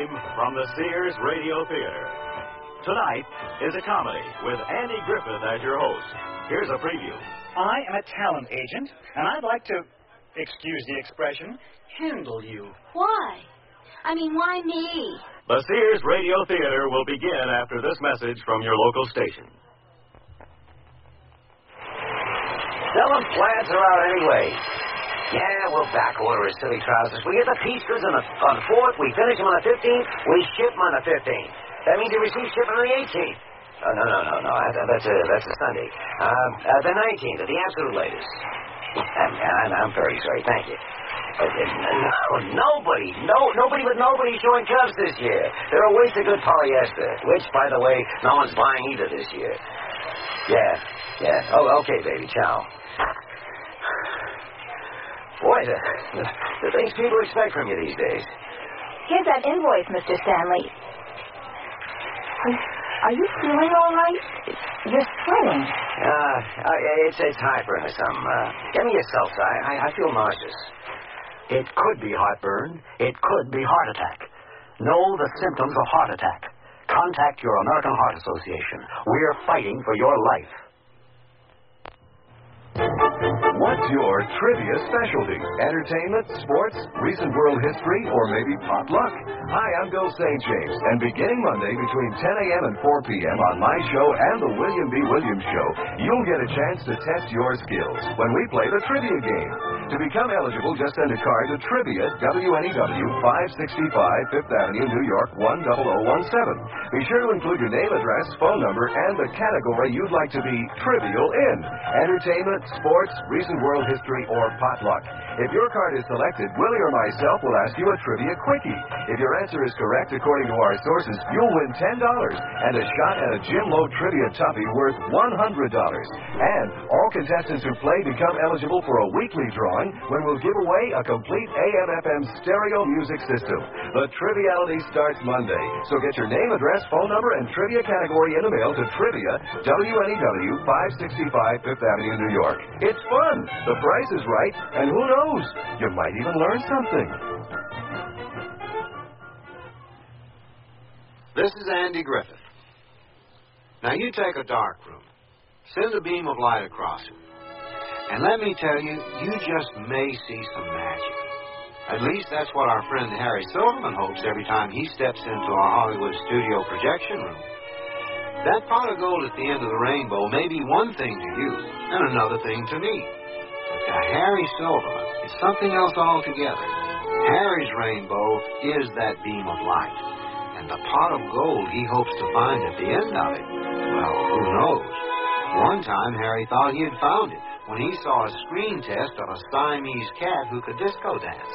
from the Sears Radio Theater. Tonight is a comedy with Andy Griffith as your host. Here's a preview. I am a talent agent, and I'd like to, excuse the expression, handle you. Why? I mean, why me? The Sears Radio Theater will begin after this message from your local station. Selling plants are out anyway. Yeah, we'll back order his silly trousers. We get the pieces on the 4th, we finish them on the 15th, we ship them on the 15th. That means you receive shipment on the 18th. No. That's a Sunday. The 19th, at the absolute latest. I'm very sorry. Thank you. Nobody showing Cubs this year. They're a waste of good polyester, which, by the way, no one's buying either this year. Yeah. Oh, okay, baby. Ciao. Boy, the things people expect from you these days. Here's that invoice, Mr. Stanley. Are you feeling all right? You're sweating. It's heartburn or something. Get me a seltzer. I feel nauseous. It could be heartburn. It could be heart attack. Know the symptoms of heart attack. Contact your American Heart Association. We're fighting for your life. What's your trivia specialty? Entertainment, sports, recent world history, or maybe potluck? Hi, I'm Bill St. James, and beginning Monday between 10 a.m. and 4 p.m. on my show and the William B. Williams Show, you'll get a chance to test your skills when we play the trivia game. To become eligible, just send a card to Trivia, WNEW, 565 Fifth Avenue, New York, 10017. Be sure to include your name, address, phone number, and the category you'd like to be trivial in. Entertainment, sports, recent world history, or potluck. If your card is selected, Willie or myself will ask you a trivia quickie. If your answer is correct, according to our sources, you'll win $10 and a shot at a Jim Lowe Trivia Tuffy worth $100. And all contestants who play become eligible for a weekly drawing when we'll give away a complete AM/FM stereo music system. The Triviality starts Monday, so get your name, address, phone number, and trivia category in the mail to Trivia, WNEW, 565 Fifth Avenue, New York. It's fun, the price is right, and who knows, you might even learn something. This is Andy Griffith. Now you take a dark room, send a beam of light across it, and let me tell you, you just may see some magic. At least that's what our friend Harry Silverman hopes every time he steps into our Hollywood studio projection room. That pot of gold at the end of the rainbow may be one thing to you and another thing to me. But to Harry Silverman, it's something else altogether. Harry's rainbow is that beam of light. And the pot of gold he hopes to find at the end of it, well, who knows? One time Harry thought he had found it when he saw a screen test of a Siamese cat who could disco dance.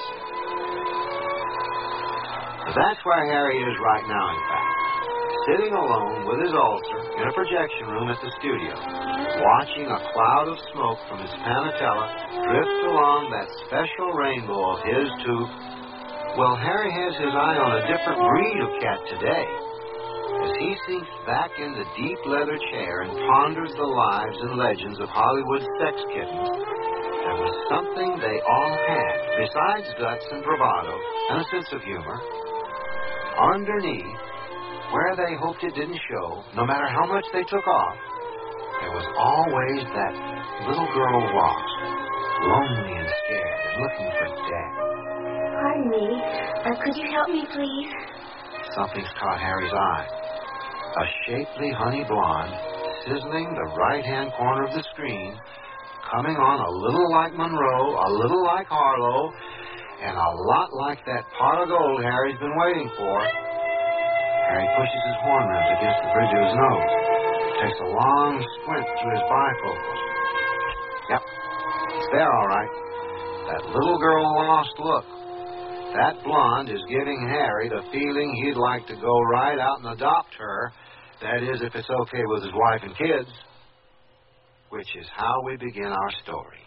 But that's where Harry is right now, in fact. Sitting alone with his ulcer in a projection room at the studio, watching a cloud of smoke from his Panatella drift along that special rainbow of his too. Well, Harry has his eye on a different breed of cat today. As he sinks back in the deep leather chair and ponders the lives and legends of Hollywood sex kittens, there was something they all had, besides guts and bravado and a sense of humor. Underneath, where they hoped it didn't show, no matter how much they took off, there was always that little girl lost, lonely and scared and looking for Dad. Pardon me. Could you help me, please? Something's caught Harry's eye. A shapely honey blonde, sizzling the right-hand corner of the screen, coming on a little like Monroe, a little like Harlow, and a lot like that pot of gold Harry's been waiting for. Harry pushes his horn rims against the bridge of his nose, takes a long squint through his bifocals. Yep, it's there all right. That little girl lost look. That blonde is giving Harry the feeling he'd like to go right out and adopt her. That is, if it's okay with his wife and kids. Which is how we begin our story.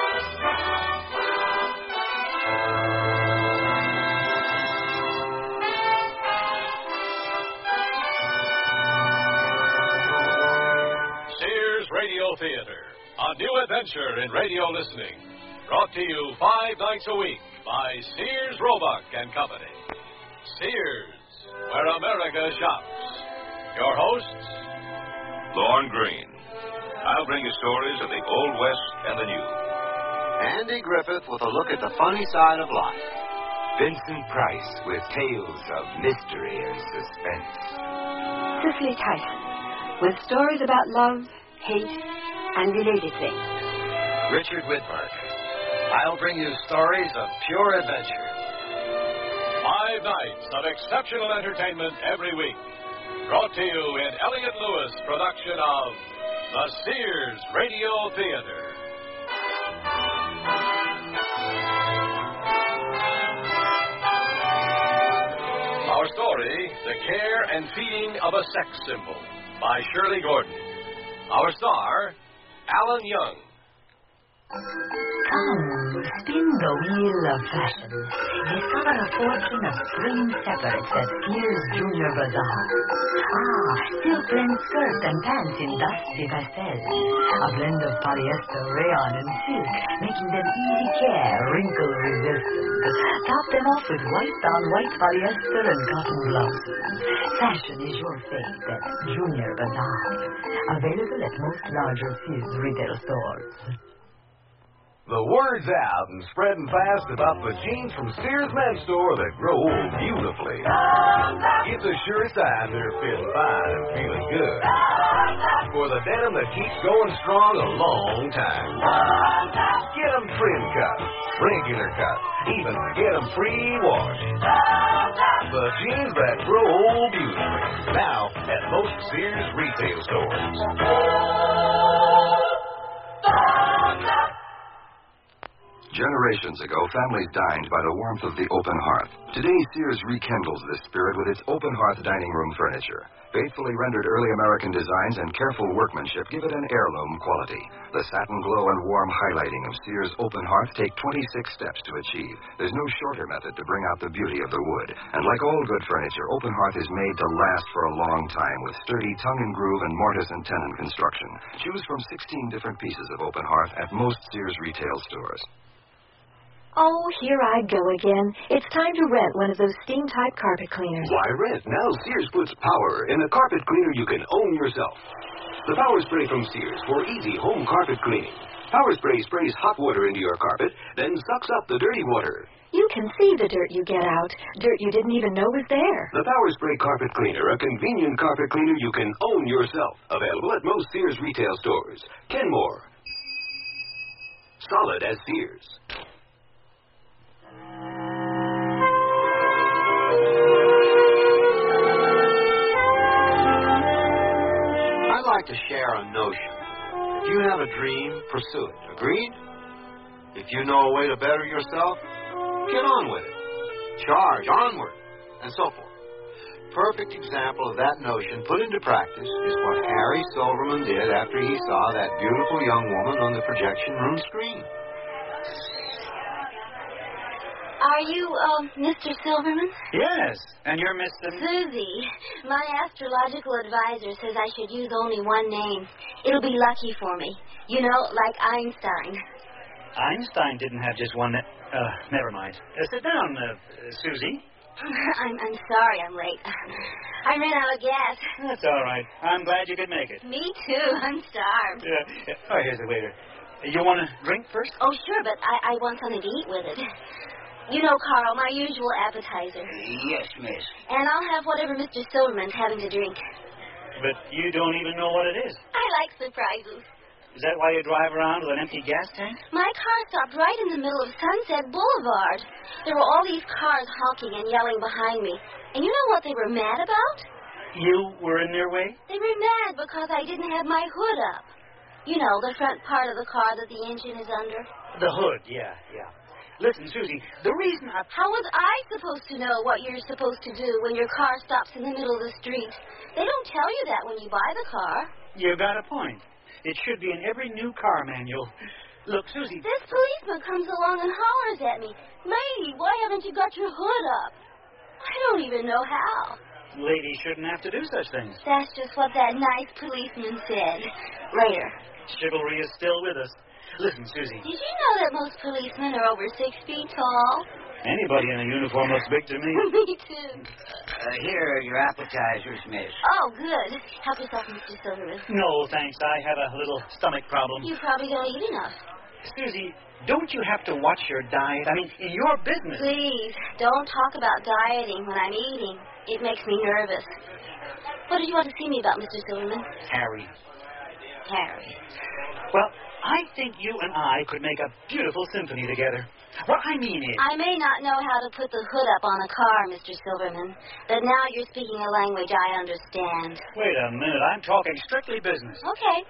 Sears Radio Theater, a new adventure in radio listening. Brought to you 5 nights a week by Sears Roebuck and Company. Sears. where America shops. Your hosts, Lorne Green. I'll bring you stories of the Old West and the New. Andy Griffith with a look at the funny side of life. Vincent Price with tales of mystery and suspense. Cicely Tyson with stories about love, hate, and related things. Richard Whitmark. I'll bring you stories of pure adventure. 5 nights of exceptional entertainment every week. Brought to you in Elliott Lewis production of the Sears Radio Theater. Our story, The Care and Feeding of a Sex Symbol, by Shirley Gordon. Our star, Alan Young. Come, spin the wheel of fashion. Discover a fortune of spring separates at Sears Junior Bazaar. Silk blend skirts and pants in dusty pastels. A blend of polyester, rayon, and silk, making them easy care, wrinkle resistant. Top them off with white-on-white polyester and cotton blouses. Fashion is your fate at Junior Bazaar. Available at most larger Sears retail stores. The word's out and spreading fast about the jeans from Sears Men's Store that grow old beautifully. It's a sure sign they're feeling fine and feeling good. For the denim that keeps going strong a long time. Get them trim cut, regular cut, even get them pre-washed. The jeans that grow old beautifully. Now at most Sears retail stores. Generations ago, families dined by the warmth of the open hearth. Today, Sears rekindles this spirit with its open hearth dining room furniture. Faithfully rendered early American designs and careful workmanship give it an heirloom quality. The satin glow and warm highlighting of Sears open hearth take 26 steps to achieve. There's no shorter method to bring out the beauty of the wood. And like all good furniture, open hearth is made to last for a long time with sturdy tongue and groove and mortise and tenon construction. Choose from 16 different pieces of open hearth at most Sears retail stores. Oh, here I go again. It's time to rent one of those steam-type carpet cleaners. Why rent? Now Sears puts power in a carpet cleaner you can own yourself. The Power Spray from Sears for easy home carpet cleaning. Power Spray sprays hot water into your carpet, then sucks up the dirty water. You can see the dirt you get out. Dirt you didn't even know was there. The Power Spray Carpet Cleaner, a convenient carpet cleaner you can own yourself. Available at most Sears retail stores. Kenmore. Solid as Sears. I'd like to share a notion. If you have a dream, pursue it. Agreed? If you know a way to better yourself, get on with it. Charge onward, and so forth. Perfect example of that notion put into practice is what Harry Silverman did after he saw that beautiful young woman on the projection room screen. Are you, Mr. Silverman? Yes, and you're Mr. Susie. My astrological advisor says I should use only one name. It'll be lucky for me. You know, like Einstein. Einstein didn't have just one. Never mind. Sit down, Susie. I'm sorry I'm late. I ran out of gas. That's all right. I'm glad you could make it. Me too. I'm starved. Oh, here's the waiter. You want a drink first? Oh, sure, but I want something to eat with it. You know, Carl, my usual appetizer. Yes, miss. And I'll have whatever Mr. Silverman's having to drink. But you don't even know what it is. I like surprises. Is that why you drive around with an empty gas tank? My car stopped right in the middle of Sunset Boulevard. There were all these cars honking and yelling behind me. And you know what they were mad about? You were in their way? They were mad because I didn't have my hood up. You know, the front part of the car that the engine is under. The hood, yeah. Listen, Susie, the reason How was I supposed to know what you're supposed to do when your car stops in the middle of the street? They don't tell you that when you buy the car. You got a point. It should be in every new car manual. Look, Susie... This policeman comes along and hollers at me. Lady, why haven't you got your hood up? I don't even know how. Ladies shouldn't have to do such things. That's just what that nice policeman said. Later. Chivalry is still with us. Listen, Susie. Did you know that most policemen are over 6 feet tall? Anybody in a uniform looks big to me. Me too. Here are your appetizers, miss. Oh, good. Help yourself, Mr. Silverman. No, thanks. I have a little stomach problem. You probably don't eat enough. Susie, don't you have to watch your diet? I mean, in your business. Please, don't talk about dieting when I'm eating. It makes me nervous. What did you want to see me about, Mr. Silverman? Harry. Harry. Well, I think you and I could make a beautiful symphony together. What I mean is... I may not know how to put the hood up on a car, Mr. Silverman, but now you're speaking a language I understand. Wait a minute. I'm talking strictly business. Okay.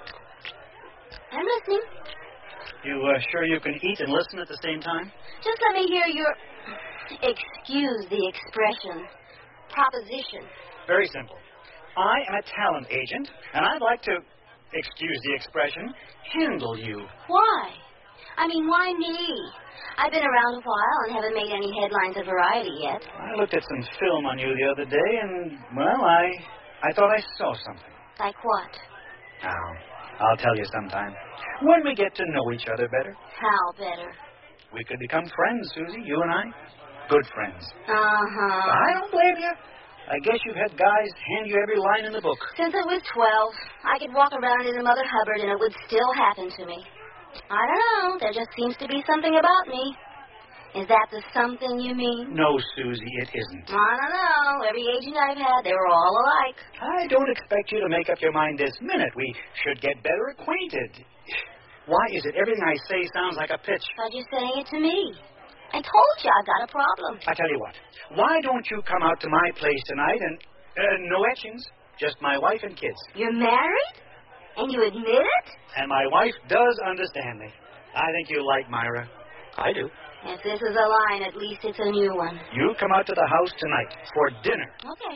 I'm listening. You sure you can eat and listen at the same time? Just let me hear your... Excuse the expression. Proposition. Very simple. I am a talent agent, and I'd like to, excuse the expression, handle you. Why? I mean, why me? I've been around a while and haven't made any headlines of Variety yet. I looked at some film on you the other day, and, well, I thought I saw something. Like what? Now, I'll tell you sometime. When we get to know each other better. How better? We could become friends, Susie, you and I. Good friends. Uh-huh. I don't blame you. I guess you've had guys hand you every line in the book. Since I was 12, I could walk around in a Mother Hubbard and it would still happen to me. I don't know. There just seems to be something about me. Is that the something you mean? No, Susie, it isn't. I don't know. Every agent I've had, they were all alike. I don't expect you to make up your mind this minute. We should get better acquainted. Why is it everything I say sounds like a pitch? But you're saying it to me. I told you I've got a problem. I tell you what. Why don't you come out to my place tonight and... no etchings. Just my wife and kids. You're married? And you admit it? And my wife does understand me. I think you like Myra. I do. If this is a line, at least it's a new one. You come out to the house tonight for dinner. Okay.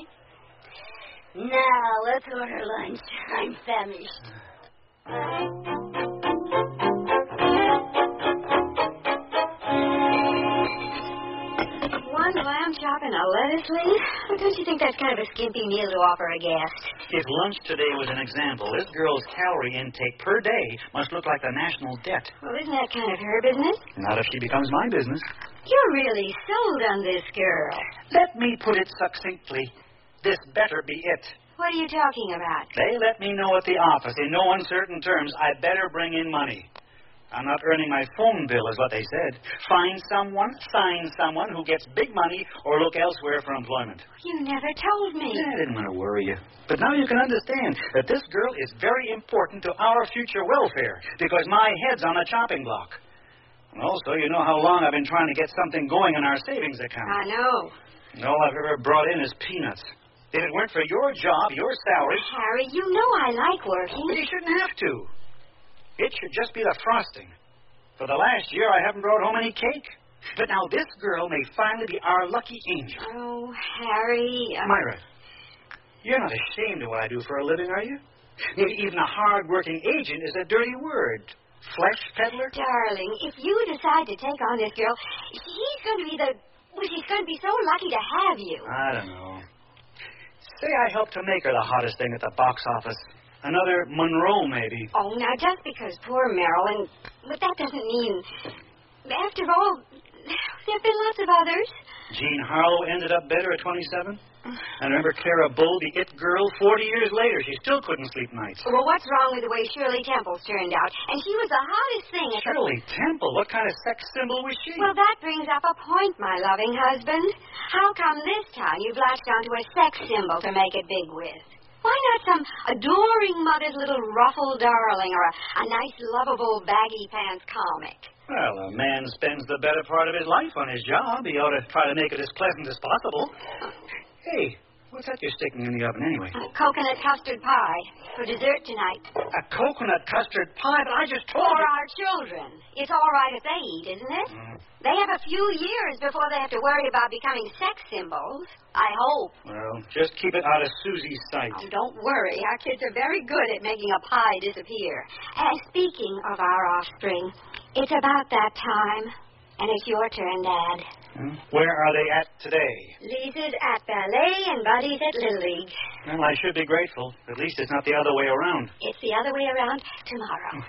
Now, let's order lunch. I'm famished. One lamb chop and a lettuce leaf? Don't you think that's kind of a skimpy meal to offer a guest? If lunch today was an example, this girl's calorie intake per day must look like the national debt. Well, isn't that kind of her business? Not if she becomes my business. You're really sold on this girl. Let me put it succinctly. This better be it. What are you talking about? They let me know at the office, in no uncertain terms, I better bring in money. I'm not earning my phone bill, is what they said. Find someone, sign someone who gets big money or look elsewhere for employment. You never told me. I didn't want to worry you. But now you can understand that this girl is very important to our future welfare because my head's on a chopping block. And also, you know how long I've been trying to get something going in our savings account. I know. And all I've ever brought in is peanuts. If it weren't for your job, your salary... Harry, you know I like working. But you shouldn't have to. It should just be the frosting. For the last year, I haven't brought home any cake. But now this girl may finally be our lucky angel. Oh, Harry... Myra, you're not ashamed of what I do for a living, are you? Even a hard-working agent is a dirty word. Flesh peddler? Darling, if you decide to take on this girl, she's going to be she's going to be so lucky to have you. I don't know. Say I help to make her the hottest thing at the box office. Another Monroe, maybe. Oh, now, just because poor Marilyn... But that doesn't mean... After all, there have been lots of others. Jean Harlow ended up better at 27. And remember Clara Bull, the it girl? 40 years later, she still couldn't sleep nights. Well, what's wrong with the way Shirley Temple's turned out? And she was the hottest thing at Shirley Temple? What kind of sex symbol was she? Well, that brings up a point, my loving husband. How come this time you've latched onto a sex symbol to make it big with? Why not some adoring mother's little ruffled darling or a nice, lovable, baggy pants comic? Well, a man spends the better part of his life on his job. He ought to try to make it as pleasant as possible. Hey, what's that you're sticking in the oven anyway? Coconut custard pie for dessert tonight. A coconut custard pie? But I just told you. For you. our children. It's all right if they eat, isn't it? They have a few years before they have to worry about becoming sex symbols. I hope. Well, just keep it out of Susie's sight. Oh, don't worry. Our kids are very good at making a pie disappear. Speaking of our offspring, it's about that time. And it's your turn, Dad. Where are they at today? Lisa's at ballet and Buddy's at Little League. Well, I should be grateful. At least it's not the other way around. It's the other way around tomorrow.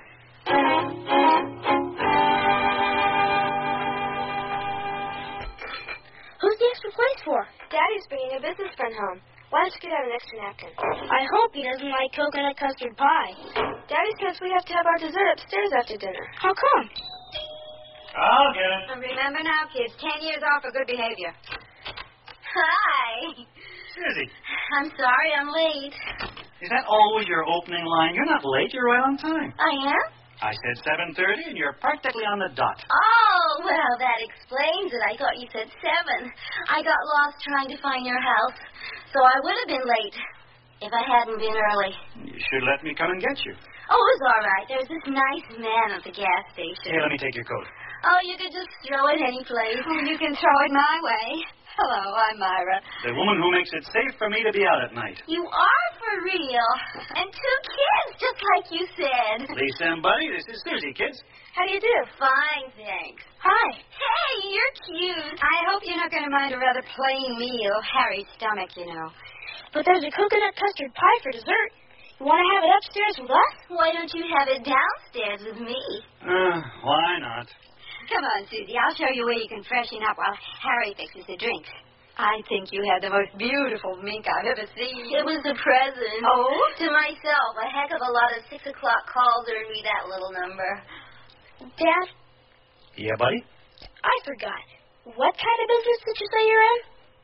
Daddy's bringing a business friend home. Why don't you get out an extra napkin? I hope he doesn't like coconut custard pie. Daddy says we have to have our dessert upstairs after dinner. How come? I'll get it. And remember now, kids, 10 years off for good behavior. Hi. Susie. I'm sorry I'm late. Is that always your opening line? You're not late. You're right on time. I am? I said 7:30, and you're practically on the dot. Oh, well, that explains it. I thought you said 7. I got lost trying to find your house, so I would have been late if I hadn't been early. You should let me come and get you. Oh, it was all right. There's this nice man at the gas station. Here, let me take your coat. Oh, you could just throw it any place. Oh, you can throw it my way. Hello, I'm Myra. The woman who makes it safe for me to be out at night. You are for real. And 2 kids, just like you said. Lisa and Buddy, this is Susie, kids. How do you do? Fine, thanks. Hi. Hey, you're cute. I hope you're not going to mind a rather plain meal. Harry's stomach, you know. But there's a coconut custard pie for dessert. You want to have it upstairs with us? Why don't you have it downstairs with me? Why not? Come on, Susie. I'll show you where you can freshen up while Harry fixes the drinks. I think you had the most beautiful mink I've ever seen. It was a present. Oh? To myself. A heck of a lot of 6 o'clock calls earned me that little number. Dad? Yeah, Buddy? I forgot. What kind of business did you say you're in?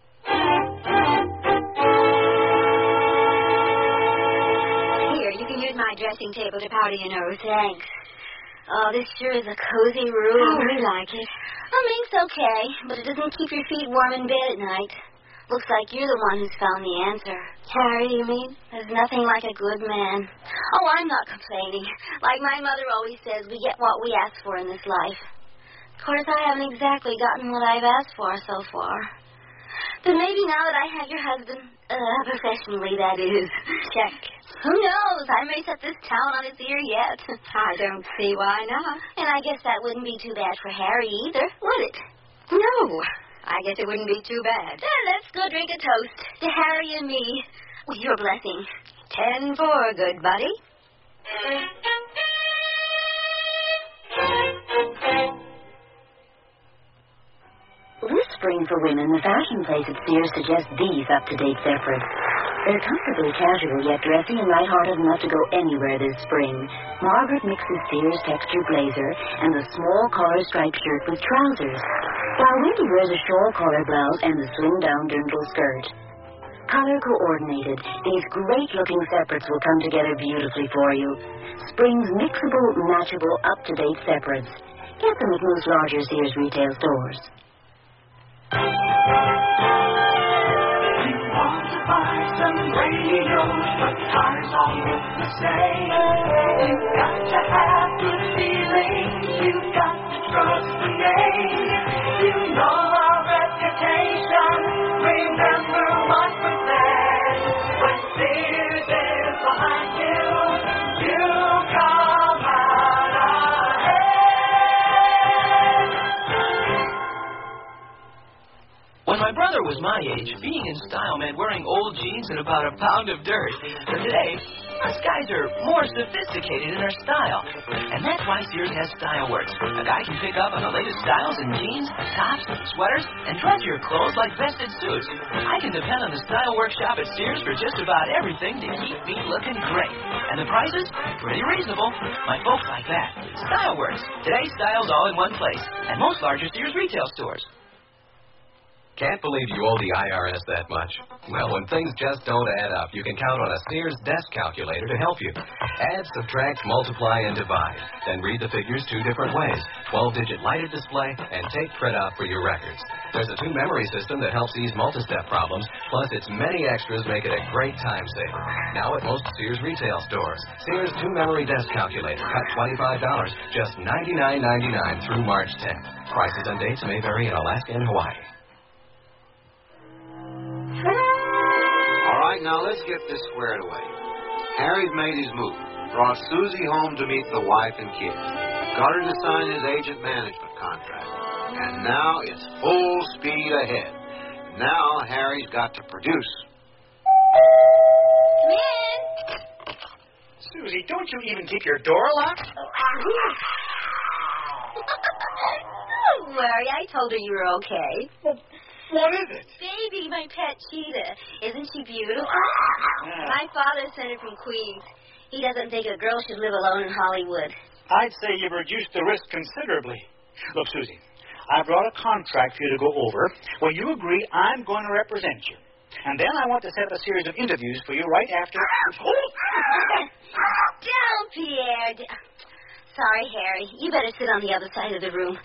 Here, you can use my dressing table to powder your nose. Thanks. Oh, this sure is a cozy room. Oh, we like it. Mink's okay, but it doesn't keep your feet warm in bed at night. Looks like you're the one who's found the answer. Harry, you mean? There's nothing like a good man. Oh, I'm not complaining. Like my mother always says, we get what we ask for in this life. Of course, I haven't exactly gotten what I've asked for so far. But maybe now that I have your husband, professionally, that is. Check. Who knows? I may set this town on its ear yet. I don't see why not. And I guess that wouldn't be too bad for Harry either, would it? No. I guess it wouldn't be too bad. Let's go drink a toast to Harry and me. With your blessing. 10-4, good buddy. This spring for women, the fashion place at Sears suggests these up-to-date separates. They're comfortably casual, yet dressy and light-hearted enough to go anywhere this spring. Margaret mixes Sears texture blazer and the small collar striped shirt with trousers, while Wendy wears a shawl collar blouse and the slim-down dirndl skirt. Color coordinated, these great-looking separates will come together beautifully for you. Spring's mixable, matchable, up-to-date separates. Get them at most larger Sears retail stores. Buy some radios, but tires all look the same. You've got to have good feelings. You've got to trust the name. You know our reputation. Remember what was said. When Sears is behind you, you come out ahead. When my brother was my age, being in style meant wearing old jeans and about a pound of dirt. But today, us guys are more sophisticated in our style. And that's why Sears has StyleWorks. A guy can pick up on the latest styles in jeans, tops, sweaters, and dress your clothes like vested suits. I can depend on the StyleWorks shop at Sears for just about everything to keep me looking great. And the prices? Pretty reasonable. My folks like that. StyleWorks. Today's styles all in one place. At most larger Sears retail stores. Can't believe you owe the IRS that much? Well, when things just don't add up, you can count on a Sears desk calculator to help you. Add, subtract, multiply, and divide. Then read the figures 2 different ways. 12-digit lighted display and take printout for your records. There's a 2-memory system that helps ease multi-step problems, plus its many extras make it a great time saver. Now at most Sears retail stores. Sears 2-memory desk calculator, cut $25, just $99.99 through March 10th. Prices and dates may vary in Alaska and Hawaii. All right, now let's get this squared away. Harry's made his move. Brought Susie home to meet the wife and kids. Got her to sign his agent management contract. And now it's full speed ahead. Now Harry's got to produce. Come in. Susie, don't you even keep your door locked? Don't worry, I told her you were okay. What is it? Baby, my pet cheetah. Isn't she beautiful? My father sent her from Queens. He doesn't think a girl should live alone in Hollywood. I'd say you've reduced the risk considerably. Look, Susie, I brought a contract for you to go over where you agree I'm going to represent you. And then I want to set up a series of interviews for you right after... Down, Pierre. Sorry, Harry. You better sit on the other side of the room.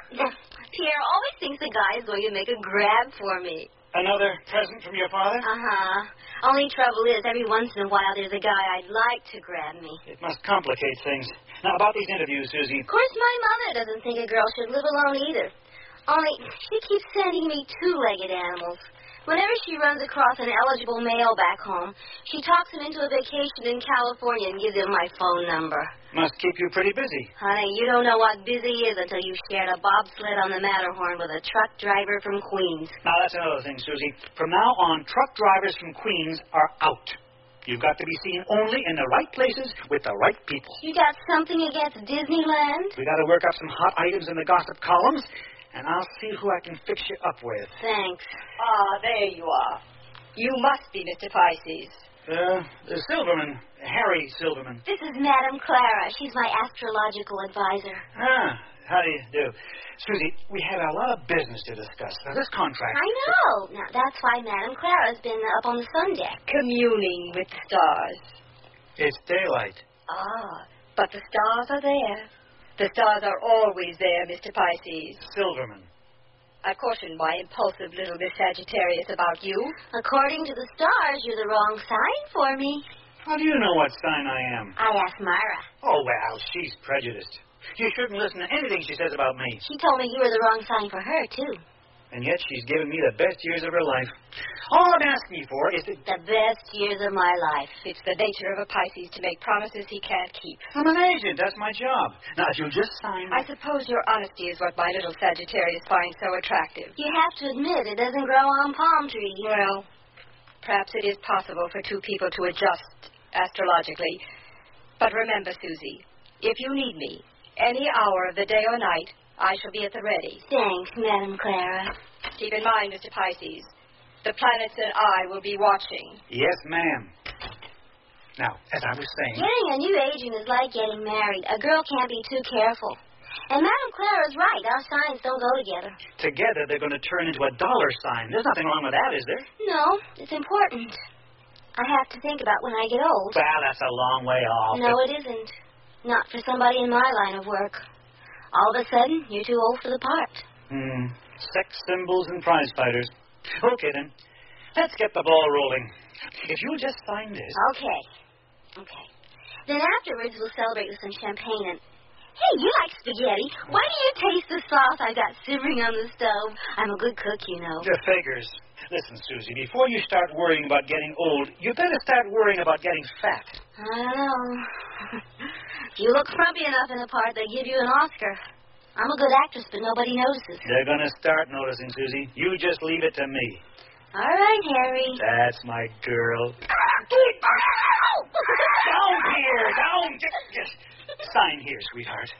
Pierre always thinks the guy is going to make a grab for me. Another present from your father? Uh-huh. Only trouble is, every once in a while, there's a guy I'd like to grab me. It must complicate things. Now, about these interviews, Susie. Of course, my mother doesn't think a girl should live alone either. Only, she keeps sending me two-legged animals. Whenever she runs across an eligible male back home, she talks him into a vacation in California and gives him my phone number. Must keep you pretty busy. Honey, you don't know what busy is until you've shared a bobsled on the Matterhorn with a truck driver from Queens. Now, that's another thing, Susie. From now on, truck drivers from Queens are out. You've got to be seen only in the right places with the right people. You got something against Disneyland? We got to work up some hot items in the gossip columns, and I'll see who I can fix you up with. Thanks. There you are. You must be Mr. Pisces. Silverman. Harry Silverman. This is Madame Clara. She's my astrological advisor. How do you do? Susie, we had a lot of business to discuss. Now, this contract... I know. Now, that's why Madame Clara's been up on the sun deck. Communing with the stars. It's daylight. But the stars are there. The stars are always there, Mr. Pisces. Silverman. I cautioned my impulsive little Miss Sagittarius about you. According to the stars, you're the wrong sign for me. How do you know what sign I am? I asked Myra. Oh, well, she's prejudiced. You shouldn't listen to anything she says about me. She told me you were the wrong sign for her, too. And yet she's given me the best years of her life. All I'm asking you for is the best years of my life. It's the nature of a Pisces to make promises he can't keep. I'm an agent. That's my job. Now, if you'll just sign... I suppose your honesty is what my little Sagittarius finds so attractive. You have to admit it doesn't grow on palm trees. Well, perhaps it is possible for two people to adjust astrologically. But remember, Susie, if you need me, any hour of the day or night, I shall be at the ready. Thanks, Madame Clara. Keep in mind, Mr. Pisces, the planets and I will be watching. Yes, ma'am. Now, as I was saying... Getting a new agent is like getting married. A girl can't be too careful. And Madame Clara's right. Our signs don't go together. Together, they're going to turn into a dollar sign. There's nothing wrong with that, is there? No, it's important. I have to think about when I get old. Well, that's a long way off. No, it isn't. Not for somebody in my line of work. All of a sudden, you're too old for the part. Sex symbols and prize fighters. Okay, then. Let's get the ball rolling. If you'll just sign this... Okay. Then afterwards, we'll celebrate with some champagne and... Hey, you like spaghetti. Why do you taste the sauce I got simmering on the stove? I'm a good cook, you know. The figures. Listen, Susie, before you start worrying about getting old, you better start worrying about getting fat. I don't know. If you look frumpy enough in the part, they give you an Oscar. I'm a good actress, but nobody notices. They're going to start noticing, Susie. You just leave it to me. All right, Harry. That's my girl. Down here. Down. Just sign here, sweetheart.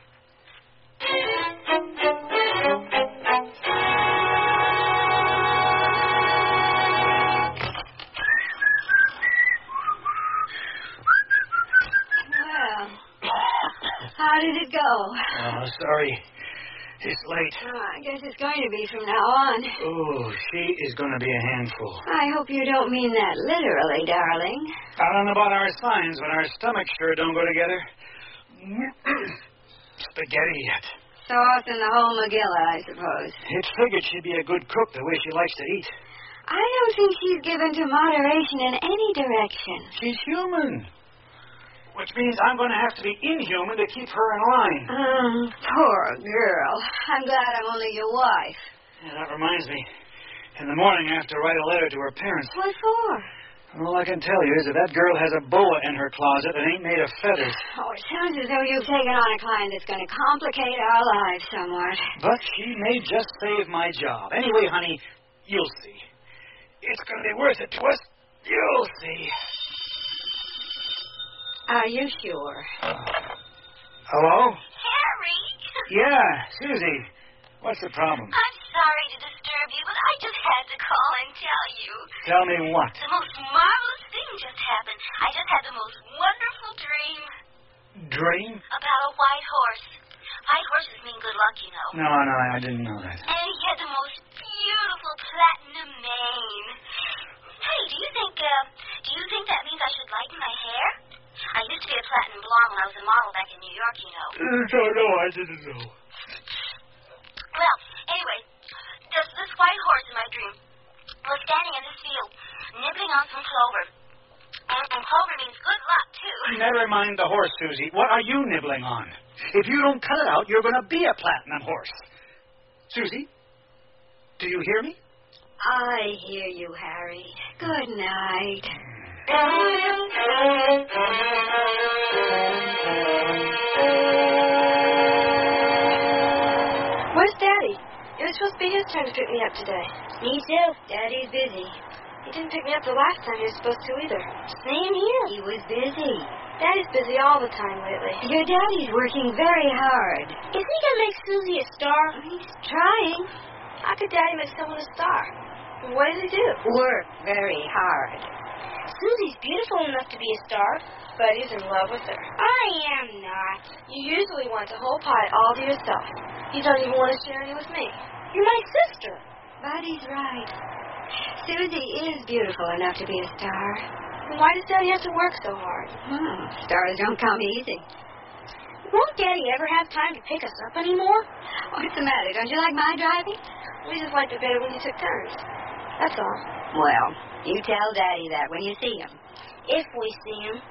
How did it go? Oh, sorry. It's late. I guess it's going to be from now on. Oh, she is going to be a handful. I hope you don't mean that literally, darling. I don't know about our signs, but our stomachs sure don't go together. Spaghetti yet. Sauce in the whole Magilla, I suppose. It figured she'd be a good cook the way she likes to eat. I don't think she's given to moderation in any direction. She's human. Which means I'm going to have to be inhuman to keep her in line. Poor girl. I'm glad I'm only your wife. Yeah, that reminds me. In the morning, I have to write a letter to her parents. What for? All I can tell you is that girl has a boa in her closet that ain't made of feathers. Oh, it sounds as though you've taken on a client that's going to complicate our lives somewhat. But she may just save my job. Anyway, honey, you'll see. It's going to be worth it to us. You'll see. Are you sure? Hello? Harry? Yeah, Susie. What's the problem? I'm sorry to disturb you, but I just had to call and tell you. Tell me what? The most marvelous thing just happened. I just had the most wonderful dream. Dream? About a white horse. White horses mean good luck, you know. No, I didn't know that. And he had the most beautiful platinum mane. Hey, do you think that means I should lighten my hair? I used to be a platinum blonde when I was a model back in New York, you know. No, I didn't know. Well, anyway, this white horse in my dream was standing in this field, nibbling on some clover. And clover means good luck, too. Never mind the horse, Susie. What are you nibbling on? If you don't cut it out, you're going to be a platinum horse. Susie, do you hear me? I hear you, Harry. Good night. Where's Daddy? It was supposed to be his turn to pick me up today. Me too. Daddy's busy. He didn't pick me up the last time he was supposed to either. Same here. He was busy. Daddy's busy all the time lately. Your daddy's working very hard. Is he going to make Susie a star? He's trying. How could Daddy make someone a star? What does he do? Work very hard. Susie's beautiful enough to be a star, but he's in love with her. I am not. You usually want the whole pie all to yourself. You don't even want to share any with me. You're my sister. Buddy's right. Susie is beautiful enough to be a star. Then why does Daddy have to work so hard? Stars don't come easy. Won't Daddy ever have time to pick us up anymore? What's the matter? Don't you like my driving? We just liked it better when you took turns. That's all. Well, you tell Daddy that when you see him. If we see him.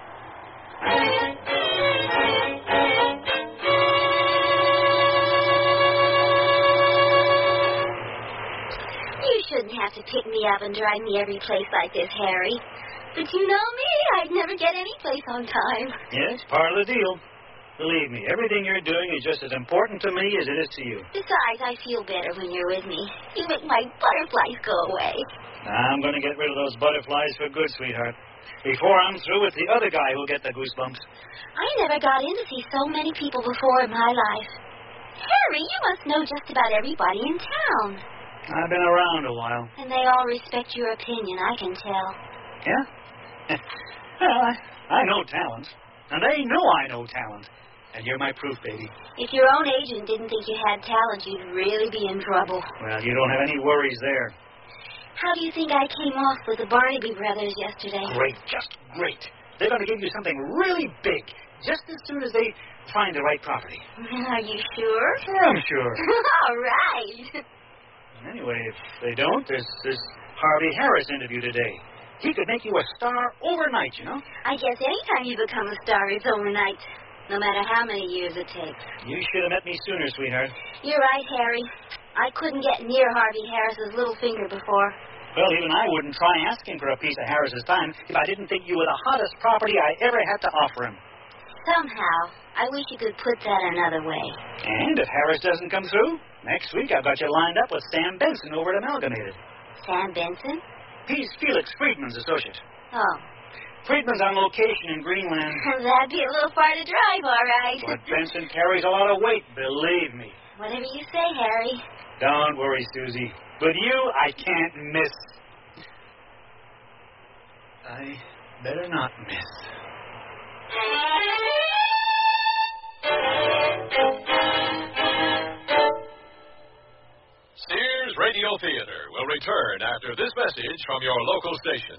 You shouldn't have to pick me up and drive me every place like this, Harry. But you know me, I'd never get any place on time. Yes, part of the deal. Believe me, everything you're doing is just as important to me as it is to you. Besides, I feel better when you're with me. You make my butterflies go away. I'm going to get rid of those butterflies for good, sweetheart. Before I'm through with the other guy who'll get the goosebumps. I never got in to see so many people before in my life. Harry, you must know just about everybody in town. I've been around a while. And they all respect your opinion, I can tell. Yeah? Well, I know talent. And they know I know talent. And you're my proof, baby. If your own agent didn't think you had talent, you'd really be in trouble. Well, you don't have any worries there. How do you think I came off with the Barnaby brothers yesterday? Great, just great. They're going to give you something really big, just as soon as they find the right property. Are you sure? Sure, I'm sure. All right. Anyway, if they don't, there's this Harvey Harris interview today. He could make you a star overnight, you know? I guess anytime you become a star, it's overnight. No matter how many years it takes. You should have met me sooner, sweetheart. You're right, Harry. I couldn't get near Harvey Harris's little finger before. Well, even I wouldn't try asking for a piece of Harris's time if I didn't think you were the hottest property I ever had to offer him. Somehow, I wish you could put that another way. And if Harris doesn't come through, next week I've got you lined up with Sam Benson over at Amalgamated. Sam Benson? He's Felix Friedman's associate. Oh. Friedman's on location in Greenland. That'd be a little far to drive, all right. But Benson carries a lot of weight, believe me. Whatever you say, Harry. Don't worry, Susie. But you, I can't miss. I better not miss. Sears Radio Theater will return after this message from your local station.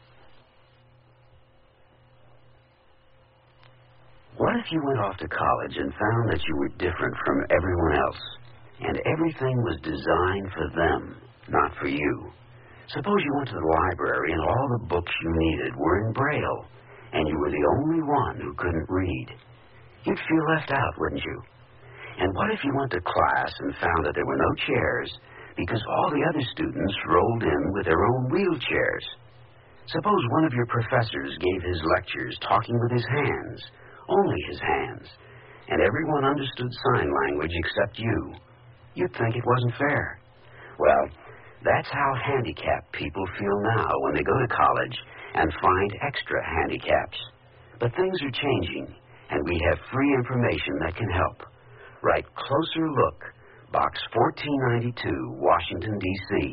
What if you went off to college and found that you were different from everyone else, and everything was designed for them, not for you? Suppose you went to the library and all the books you needed were in Braille, and you were the only one who couldn't read. You'd feel left out, wouldn't you? And what if you went to class and found that there were no chairs because all the other students rolled in with their own wheelchairs? Suppose one of your professors gave his lectures talking with his hands, only his hands, and everyone understood sign language except you. You'd think it wasn't fair. Well, that's how handicapped people feel now when they go to college and find extra handicaps. But things are changing, and we have free information that can help. Write Closer Look, Box 1492, Washington, D.C.,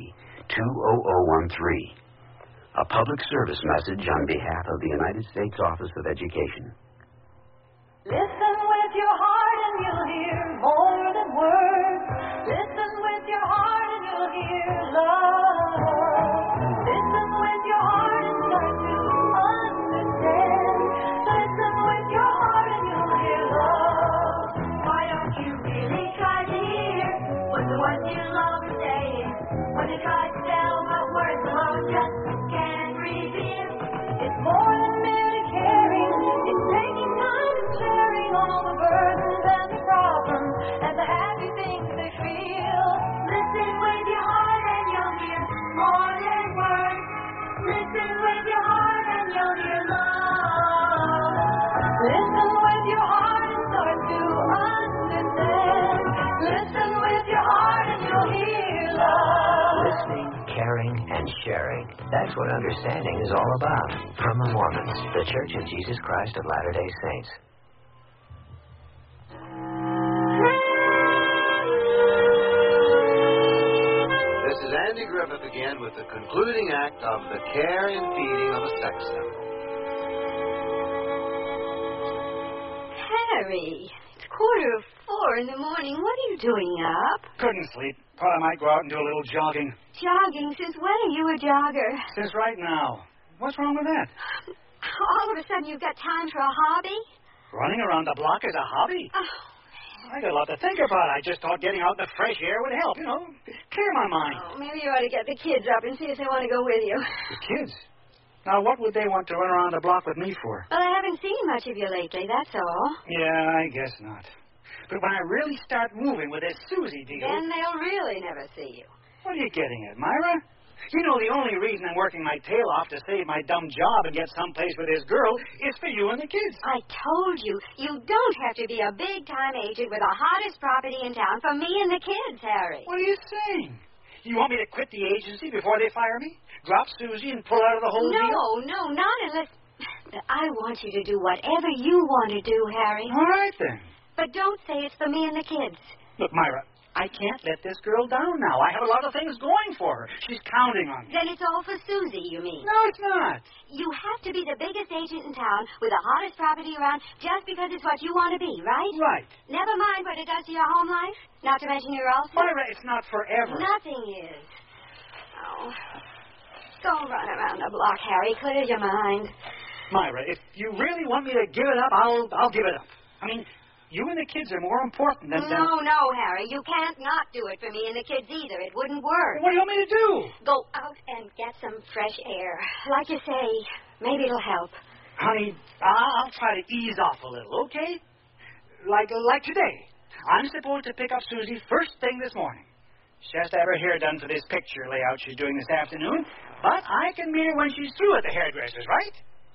20013. A public service message on behalf of the United States Office of Education. Listen with your heart and you'll hear more than words. Listen with your heart and you'll hear love. Listen with your heart and start to understand. Listen with your heart and you'll hear love. Why don't you really try to hear what the one you love is saying? When you try to tell what words alone just can't reveal. It's more than merely caring. It's taking time and sharing all the burdens and the problems and the happy things they feel. Listen with your heart and you'll hear more than words. Listen with your heart and you'll hear love. Listen with your heart and start to understand. Listen with your heart and you'll hear love. Listening, caring, and sharing. That's what understanding is all about. From the Mormons, the Church of Jesus Christ of Latter-day Saints. This is Andy Griffith again with the concluding act of The Care and Feeding of a Sex Symbol. Harry, it's 3:45 in the morning. What are you doing up? Couldn't sleep. Thought I might go out and do a little jogging. Jogging? Since when are you a jogger? Since right now. What's wrong with that? All of a sudden you've got time for a hobby? Running around the block is a hobby? Oh. I got a lot to think about. I just thought getting out in the fresh air would help, clear my mind. Oh, maybe you ought to get the kids up and see if they want to go with you. The kids? Now, what would they want to run around the block with me for? Well, I haven't seen much of you lately, that's all. Yeah, I guess not. But when I really start moving with this Susie deal... Then they'll really never see you. What are you getting at, Myra? You know the only reason I'm working my tail off to save my dumb job and get someplace with this girl is for you and the kids. I told you, you don't have to be a big-time agent with the hottest property in town for me and the kids, Harry. What are you saying? You want me to quit the agency before they fire me? Drop Susie and pull out of the whole deal? No, not unless... I want you to do whatever you want to do, Harry. All right, then. But don't say it's for me and the kids. Look, Myra, I can't let this girl down now. I have a lot of things going for her. She's counting on me. Then it's all for Susie, you mean? No, it's not. You have to be the biggest agent in town with the hottest property around just because it's what you want to be, right? Right. Never mind what it does to your home life, not to mention your ulcer. Myra, it's not forever. Nothing is. Oh. Don't run around the block, Harry. Clear your mind. Myra, if you really want me to give it up, I'll give it up. I mean... You and the kids are more important than... No, Harry. You can't not do it for me and the kids either. It wouldn't work. What do you want me to do? Go out and get some fresh air. Like you say, maybe it'll help. Honey, I'll try to ease off a little, okay? Like today. I'm supposed to pick up Susie first thing this morning. She has to have her hair done for this picture layout she's doing this afternoon. But I can meet her when she's through at the hairdresser's, right?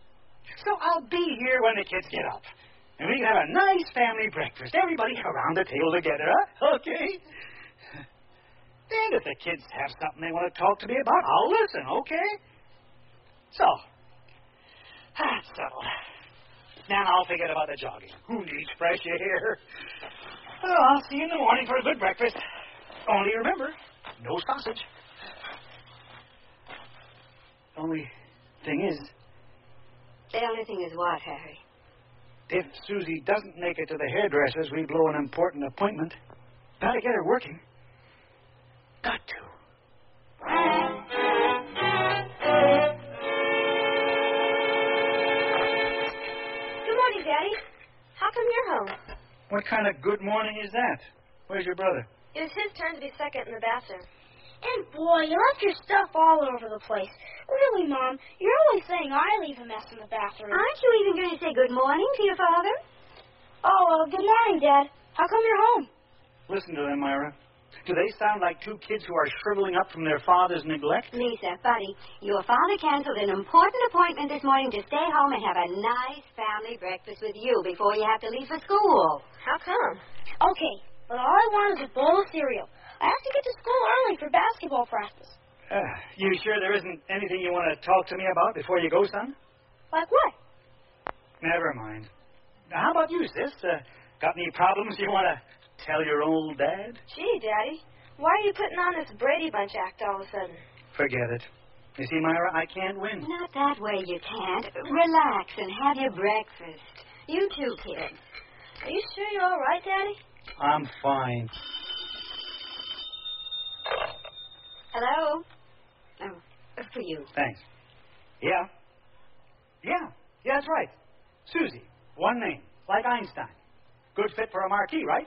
So I'll be here when the kids get up. And we can have a nice family breakfast. Everybody around the table together, huh? Okay? And if the kids have something they want to talk to me about, I'll listen, okay? So, that's settled. Then I'll forget about the jogging. Who needs fresh air? Well, I'll see you in the morning for a good breakfast. Only remember, no sausage. Only thing is... The only thing is what, Harry? If Susie doesn't make it to the hairdresser's, we blow an important appointment. Gotta get her working. Got to. Good morning, Daddy. How come you're home? What kind of good morning is that? Where's your brother? It was his turn to be second in the bathroom. And boy, you left your stuff all over the place. Really, Mom, you're always saying I leave a mess in the bathroom. Aren't you even going to say good morning to your father? Oh, good morning, Dad. How come you're home? Listen to them, Myra. Do they sound like two kids who are shriveling up from their father's neglect? Lisa, buddy, your father canceled an important appointment this morning to stay home and have a nice family breakfast with you before you have to leave for school. How come? Okay, but all I want is a bowl of cereal. I have to get to school early for basketball practice. You sure there isn't anything you want to talk to me about before you go, son? Like what? Never mind. Now, how about you, sis? Got any problems you want to tell your old dad? Gee, Daddy, why are you putting on this Brady Bunch act all of a sudden? Forget it. You see, Myra, I can't win. Not that way you can't. Relax and have your breakfast. You too, kid. Are you sure you're all right, Daddy? I'm fine. Hello? Oh, for you. Thanks. Yeah, that's right. Susie. One name. Like Einstein. Good fit for a marquee, right?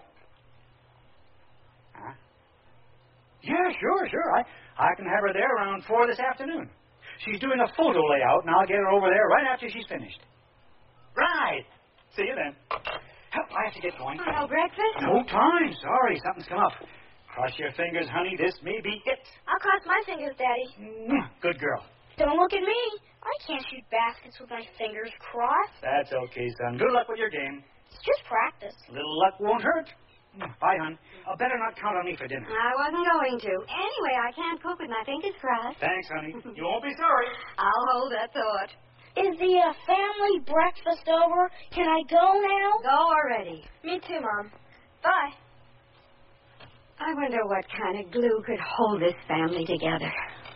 Huh? Yeah, sure. I can have her there around 4 this afternoon. She's doing a photo layout, and I'll get her over there right after she's finished. Right. See you then. I have to get going. Oh, no breakfast? No time. Sorry, something's come up. Cross your fingers, honey. This may be it. I'll cross my fingers, Daddy. Good girl. Don't look at me. I can't shoot baskets with my fingers crossed. That's okay, son. Good luck with your game. It's just practice. A little luck won't hurt. Bye, hon. Better not count on me for dinner. I wasn't going to. Anyway, I can't cook with my fingers crossed. Thanks, honey. You won't be sorry. I'll hold that thought. Is the family breakfast over? Can I go now? Go already. Me too, Mom. Bye. I wonder what kind of glue could hold this family together.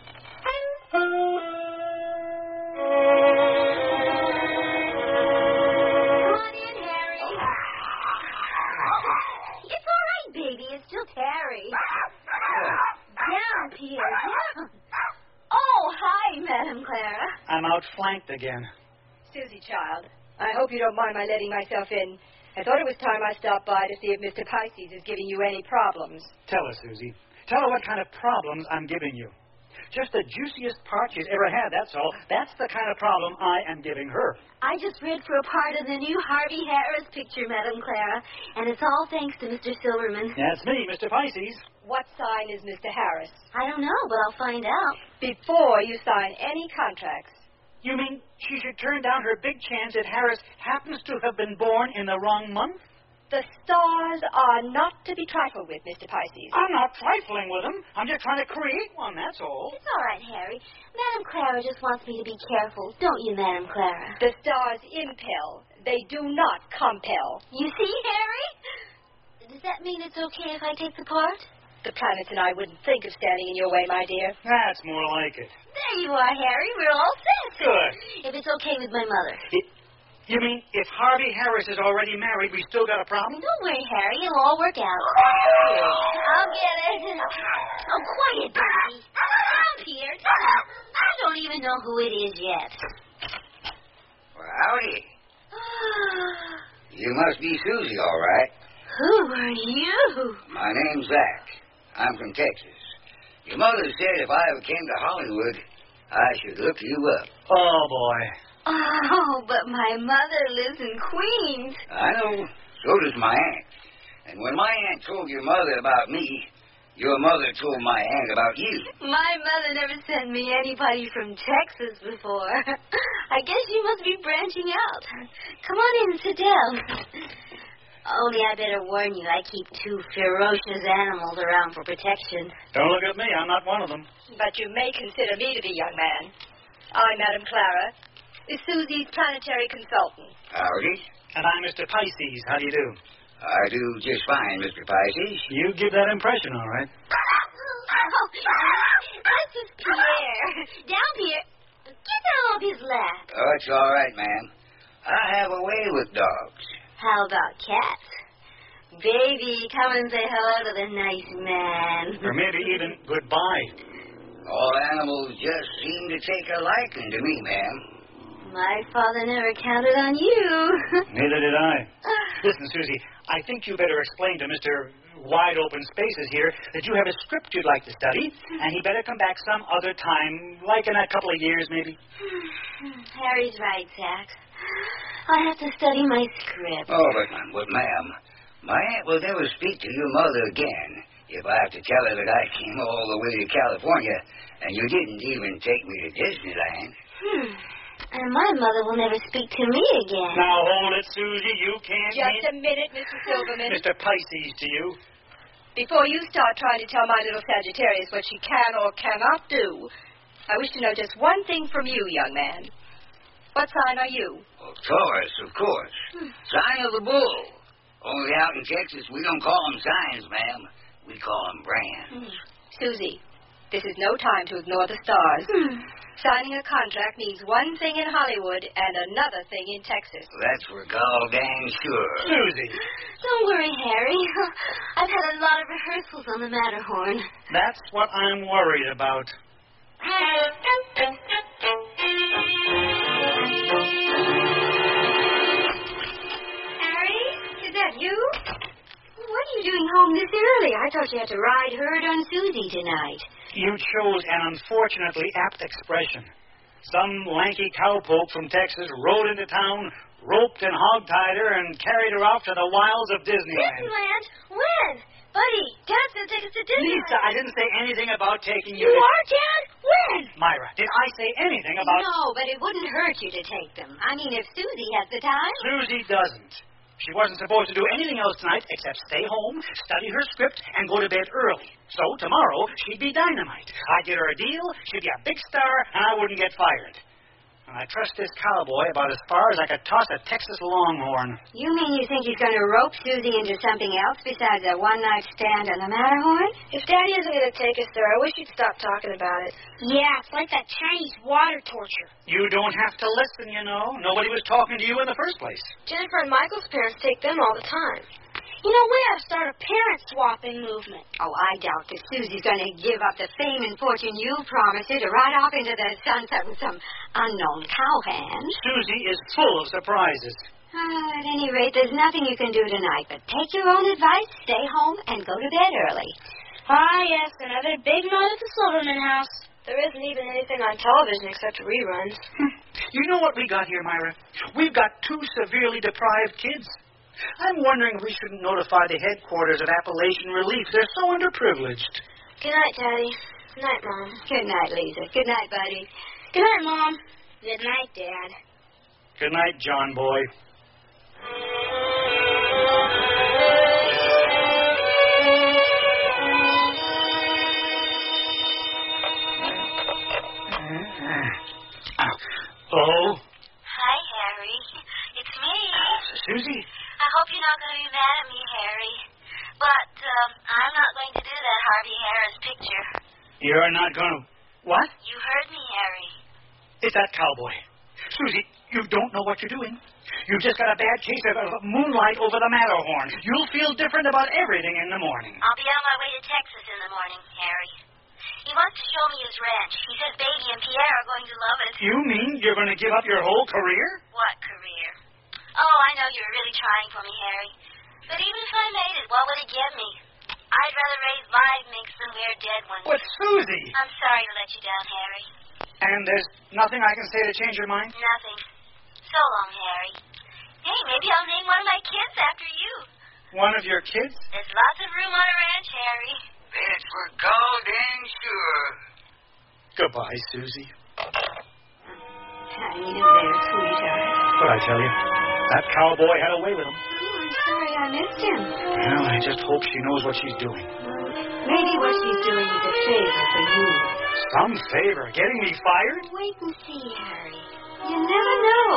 Still Terry. Down, Peter, down. Oh, hi, Madame Clara. I'm outflanked again. Susie, child, I hope you don't mind my letting myself in. I thought it was time I stopped by to see if Mr. Pisces is giving you any problems. Tell her, Susie. Tell her what kind of problems I'm giving you. Just the juiciest part she's ever had, that's all. That's the kind of problem I am giving her. I just read for a part of the new Harvey Harris picture, Madame Clara, and it's all thanks to Mr. Silverman. That's me, Mr. Pisces. What sign is Mr. Harris? I don't know, but I'll find out. Before you sign any contracts. You mean she should turn down her big chance that Harris happens to have been born in the wrong month? The stars are not to be trifled with, Mr. Pisces. I'm not trifling with them. I'm just trying to create one, that's all. It's all right, Harry. Madame Clara just wants me to be careful, don't you, Madame Clara? The stars impel. They do not compel. You see, Harry? Does that mean it's okay if I take the part? The planets and I wouldn't think of standing in your way, my dear. That's more like it. There you are, Harry. We're all set. Good. If it's okay with my mother. You mean if Harvey Harris is already married, we still got a problem? Don't worry, Harry. It'll all work out. I'll get it. Oh, quiet, baby. Down, Peter. I don't even know who it is yet. Well, howdy. You must be Susie, all right. Who are you? My name's Zach. I'm from Texas. Your mother said if I ever came to Hollywood, I should look you up. Oh, boy. Oh, but my mother lives in Queens. I know. So does my aunt. And when my aunt told your mother about me, your mother told my aunt about you. My mother never sent me anybody from Texas before. I guess you must be branching out. Come on in and sit down. Only I better warn you, I keep 2 ferocious animals around for protection. Don't look at me. I'm not one of them. But you may consider me to be, young man. I'm Madame Clara. Is Susie's planetary consultant. Howdy. And I'm Mr. Pisces. How do you do? I do just fine, Mr. Pisces. You give that impression, all right. Oh, this is Pierre. Down, Pierre. Get down off his lap. Oh, it's all right, ma'am. I have a way with dogs. How about cats? Baby, come and say hello to the nice man. Or maybe even goodbye. All animals just seem to take a liking to me, ma'am. My father never counted on you. Neither did I. Listen, Susie, I think you better explain to Mr. Wide Open Spaces here that you have a script you'd like to study, and he better come back some other time, like in a couple of years, maybe. Harry's right, Zach. I have to study my script. Oh, but ma'am, my aunt will never speak to your mother again if I have to tell her that I came all the way to California and you didn't even take me to Disneyland. And my mother will never speak to me again. Now, hold it, Susie. You can't... Just a minute, Mr. Silverman. Mr. Pisces to you. Before you start trying to tell my little Sagittarius what she can or cannot do, I wish to know just one thing from you, young man. What sign are you? Oh, Taurus, of course. Sign of the bull. Only out in Texas, we don't call them signs, ma'am. We call them brands. Susie, This is no time to ignore the stars. Signing a contract means one thing in Hollywood and another thing in Texas. That's for dang sure. Susie. Don't worry, Harry. I've had a lot of rehearsals on the Matterhorn. That's what I'm worried about. Harry, is that you? What are you doing home this early? I thought you had to ride herd on Susie tonight. You chose an unfortunately apt expression. Some lanky cowpoke from Texas rode into town, roped and hogtied her, and carried her off to the wilds of Disneyland. Disneyland? When? Buddy, Dad's going to take us to Disneyland. Lisa, I didn't say anything about taking you. You are, Dad? When? Myra, did I say anything about... No, but it wouldn't hurt you to take them. I mean, if Susie has the time. Susie doesn't. She wasn't supposed to do anything else tonight except stay home, study her script, and go to bed early. So tomorrow, she'd be dynamite. I'd get her a deal, she'd be a big star, and I wouldn't get fired. And I trust this cowboy about as far as I could toss a Texas Longhorn. You mean you think he's going to rope Susie into something else besides a one-night stand on the Matterhorn? If Daddy isn't going to take us there, I wish you'd stop talking about it. Yeah, it's like that Chinese water torture. You don't have to listen, you know. Nobody was talking to you in the first place. Jennifer and Michael's parents take them all the time. You know, we ought to start a parent-swapping movement. Oh, I doubt that Susie's going to give up the fame and fortune you promised her to ride off into the sunset with some unknown cowhand. Susie is full of surprises. At any rate, there's nothing you can do tonight but take your own advice, stay home, and go to bed early. Ah, yes, another big night at the Silverman house. There isn't even anything on television except reruns. You know what we got here, Myra? We've got two severely deprived kids. I'm wondering if we shouldn't notify the headquarters of Appalachian Relief. They're so underprivileged. Good night, Daddy. Good night, Mom. Good night, Lisa. Good night, buddy. Good night, Mom. Good night, Dad. Good night, John boy. Oh? Hi, Harry. It's me. Susie? I hope you're not going to be mad at me, Harry. But I'm not going to do that Harvey Harris picture. You're not going to... What? You heard me, Harry. It's that cowboy. Susie, you don't know what you're doing. You've just got a bad case of moonlight over the Matterhorn. You'll feel different about everything in the morning. I'll be on my way to Texas in the morning, Harry. He wants to show me his ranch. He says Baby and Pierre are going to love it. You mean you're going to give up your whole career? What career? Oh, I know you're really trying for me, Harry. But even if I made it, what would it get me? I'd rather raise live minks than wear dead ones. But Susie! I'm sorry to let you down, Harry. And there's nothing I can say to change your mind? Nothing. So long, Harry. Hey, maybe I'll name one of my kids after you. One of your kids? There's lots of room on a ranch, Harry. That's for dang sure. Goodbye, Susie. Hang in there, sweetheart. What'd I tell you? That cowboy had a way with him. Oh, I'm sorry I missed him. Well, I just hope she knows what she's doing. Maybe what she's doing is a favor for you. Some favor? Getting me fired? Wait and see, Harry. You never know.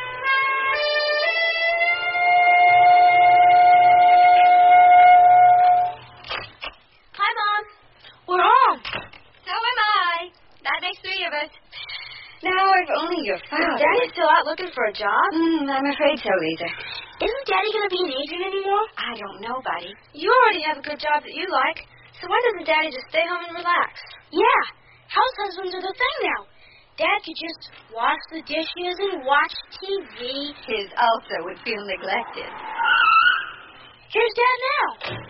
Hi, Mom. We're home. So am I. That makes three of us. Now, if only your father... Is Daddy still out looking for a job? I'm afraid so, Lisa. Isn't Daddy going to be an agent anymore? I don't know, buddy. You already have a good job that you like, so why doesn't Daddy just stay home and relax? Yeah, house husbands are the thing now. Dad could just wash the dishes and watch TV. His ulcer would feel neglected. Here's Dad now.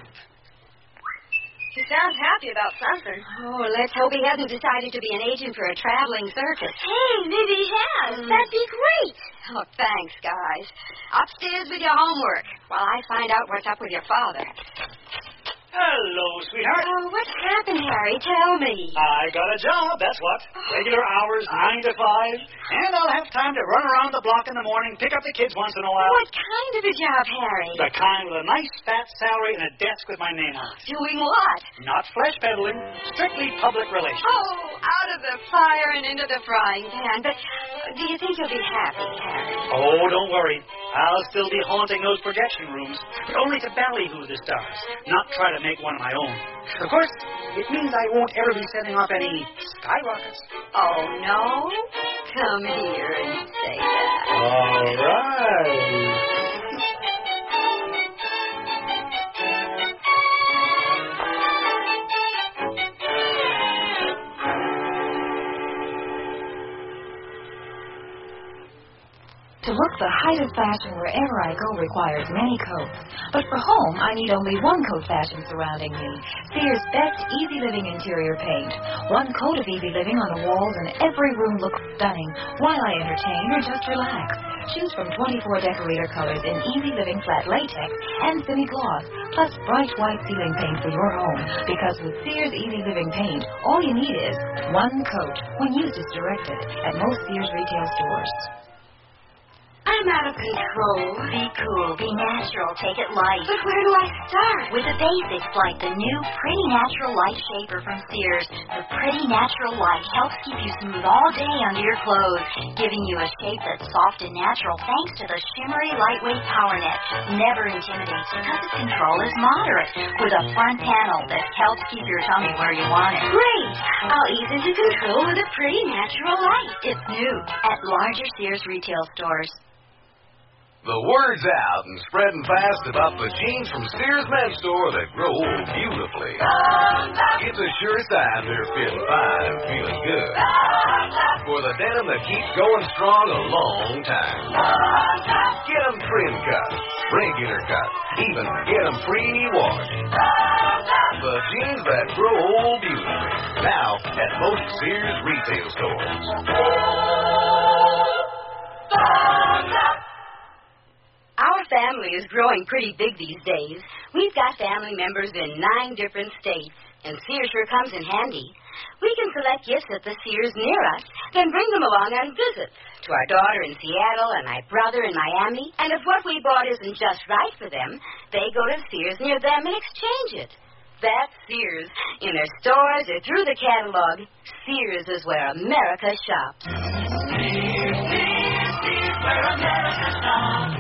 He sounds happy about something. Oh, let's hope he hasn't decided to be an agent for a traveling circus. Hey, maybe he has. That'd be great. Oh, thanks, guys. Upstairs with your homework while I find out what's up with your father. Hello, sweetheart. Oh, what's happened, Harry? Tell me. I got a job, that's what. Regular hours, 9 to 5. And I'll have time to run around the block in the morning, pick up the kids once in a while. What kind of a job, Harry? The kind with a nice fat salary and a desk with my name on it. Doing what? Not flesh peddling, strictly public relations. Oh, out of the fire and into the frying pan. But do you think you'll be happy, Harry? Oh, don't worry. I'll still be haunting those projection rooms, but only to ballyhoo the stars, not try to make one of my own. Of course, it means I won't ever be setting off any skyrockets. Oh, no? Come here and say that. All right. To look the height of fashion wherever I go requires many coats. But for home, I need only one coat fashion surrounding me. Sears' best Easy Living interior paint. One coat of Easy Living on the walls and every room looks stunning while I entertain or just relax. Choose from 24 decorator colors in Easy Living flat latex and semi-gloss, plus bright white ceiling paint for your home. Because with Sears Easy Living paint, all you need is one coat when used as directed at most Sears retail stores. I'm out of control. Be cool. Be natural. Take it light. But where do I start? With the basics like the new Pretty Natural Light Shaper from Sears. The Pretty Natural Light helps keep you smooth all day under your clothes, giving you a shape that's soft and natural thanks to the shimmery, lightweight power net. Never intimidates because its control is moderate, with a front panel that helps keep your tummy where you want it. Great! I'll ease into control with a Pretty Natural Light. It's new at larger Sears retail stores. The word's out and spreading fast about the jeans from Sears Men's Store that grow beautifully. It's a sure sign they're feeling fine and feeling good. For the denim that keeps going strong a long time. Get them trim cut, regular cut, even get them pre-washed. The jeans that grow old beautifully. Now at most Sears retail stores. Our family is growing pretty big these days. We've got family members in 9 different states, and Sears sure comes in handy. We can select gifts at the Sears near us, then bring them along on visits to our daughter in Seattle and my brother in Miami. And if what we bought isn't just right for them, they go to Sears near them and exchange it. That's Sears. In their stores or through the catalog, Sears is where America shops. Sears, where America shops.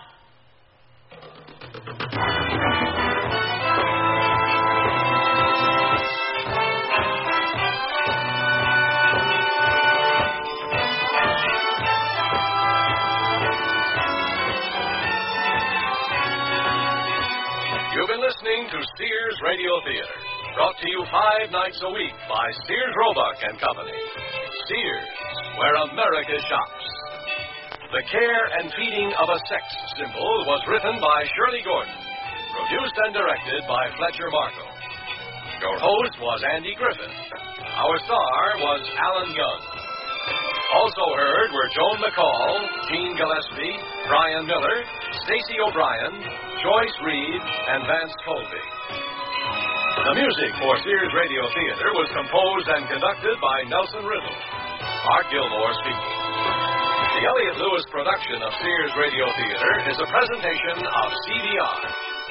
You've been listening to Sears Radio Theater, brought to you 5 nights a week by Sears Roebuck and Company. Sears, where America shops. The Care and Feeding of a Sex Symbol was written by Shirley Gordon, produced and directed by Fletcher Marco. Your host was Andy Griffith. Our star was Alan Young. Also heard were Joan McCall, Gene Gillespie, Brian Miller, Stacey O'Brien, Joyce Reed, and Vance Colby. The music for Sears Radio Theater was composed and conducted by Nelson Riddle. Art Gilmore speaking. The Elliott Lewis production of Sears Radio Theater is a presentation of CBR.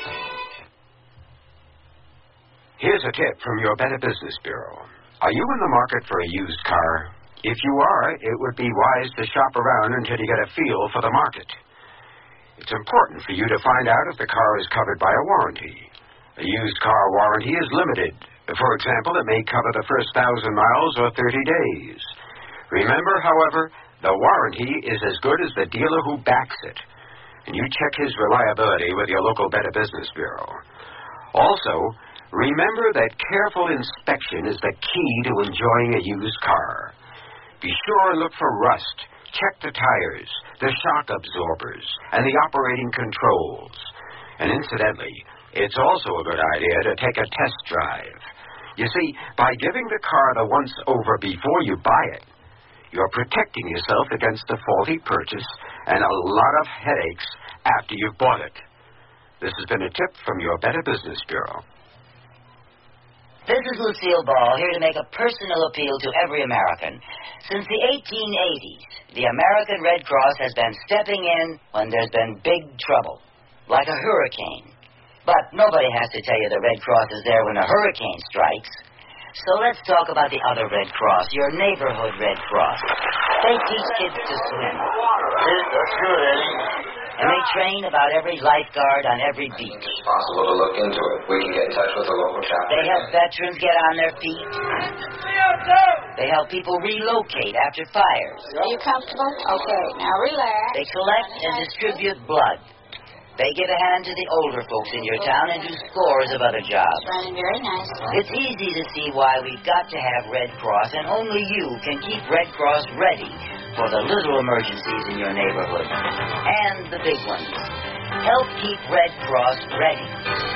Here's a tip from your Better Business Bureau. Are you in the market for a used car? If you are, it would be wise to shop around until you get a feel for the market. It's important for you to find out if the car is covered by a warranty. A used car warranty is limited. For example, it may cover the first 1,000 miles or 30 days. Remember, however, the warranty is as good as the dealer who backs it. And you check his reliability with your local Better Business Bureau. Also, remember that careful inspection is the key to enjoying a used car. Be sure and look for rust. Check the tires, the shock absorbers, and the operating controls. And incidentally, it's also a good idea to take a test drive. You see, by giving the car the once-over before you buy it, you're protecting yourself against a faulty purchase and a lot of headaches after you've bought it. This has been a tip from your Better Business Bureau. This is Lucille Ball, here to make a personal appeal to every American. Since the 1880s, the American Red Cross has been stepping in when there's been big trouble, like a hurricane. But nobody has to tell you the Red Cross is there when a hurricane strikes. So let's talk about the other Red Cross, your neighborhood Red Cross. They teach kids to swim. That's good, Eddie. And they train about every lifeguard on every beach. It's possible to look into it. We can get in touch with the local chapter. They help veterans get on their feet. They help people relocate after fires. Are you comfortable? Okay, now relax. They collect and distribute blood. They give a hand to the older folks in your town and do scores of other jobs. Running very nice. It's easy to see why we've got to have Red Cross, and only you can keep Red Cross ready for the little emergencies in your neighborhood. And the big ones. Help keep Red Cross ready.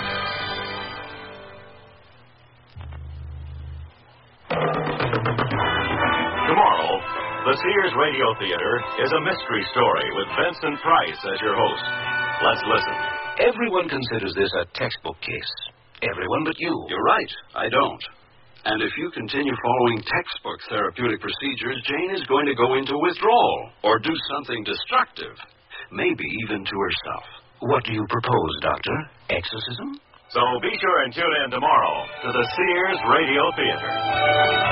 Tomorrow, the Sears Radio Theater is a mystery story with Benson Price as your host. Let's listen. Everyone considers this a textbook case. Everyone but you. You're right. I don't. And if you continue following textbook therapeutic procedures, Jane is going to go into withdrawal or do something destructive, maybe even to herself. What do you propose, Doctor? Exorcism? So be sure and tune in tomorrow to the Sears Radio Theater.